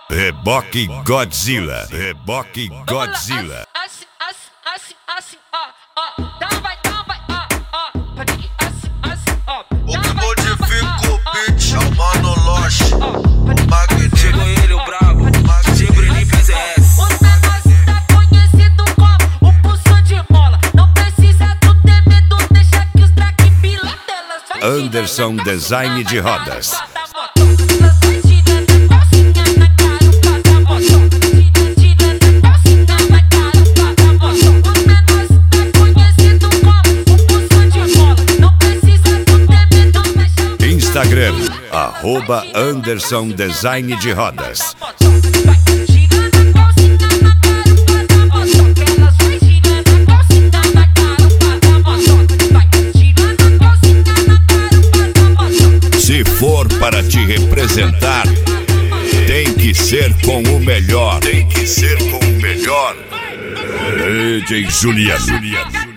Reboque Godzilla. Reboque Godzilla. O que modifica o beat é o Mano Loche, o magneto. Chegou ele, o brabo, Tigre nem PZS. Os menores tá conhecido como o pulso de mola. Não precisa do medo, deixa que os track pila delas. Anderson Design de Rodas. Instagram, @Anderson Design de Rodas. Se for para te representar, tem que ser com o melhor. Tem que ser com o melhor. DJ Juliano.